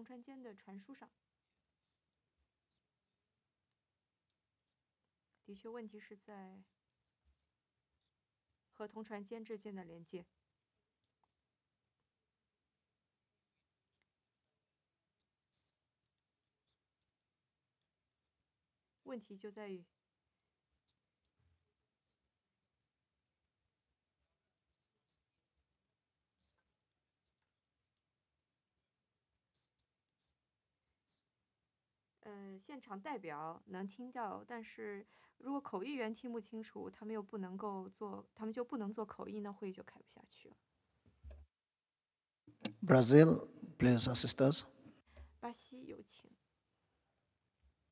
传间的传输上。的确，问题是在和同传间之间的连接。问题就在于现场代表能听到，但是如果口译员听不清楚，他们就不能做口译，那会议就开不下去了。 Brazil, please assist us. 巴西有请。